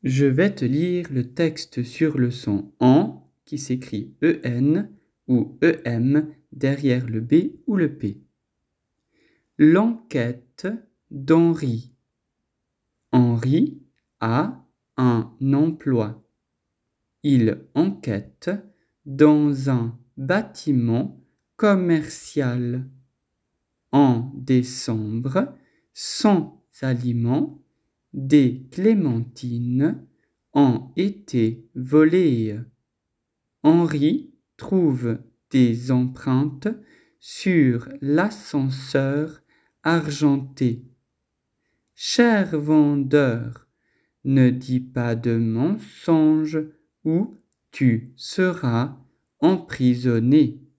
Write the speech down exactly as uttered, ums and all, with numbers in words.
Je vais te lire le texte sur le son en qui s'écrit en ou em derrière le b ou le p. L'enquête d'Henri. Henri a un emploi. Il enquête dans un bâtiment commercial. En décembre, sans aliments, des clémentines ont été volées. Henri trouve des empreintes sur l'ascenseur argenté. Cher vendeur, ne dis pas de mensonges ou tu seras emprisonné.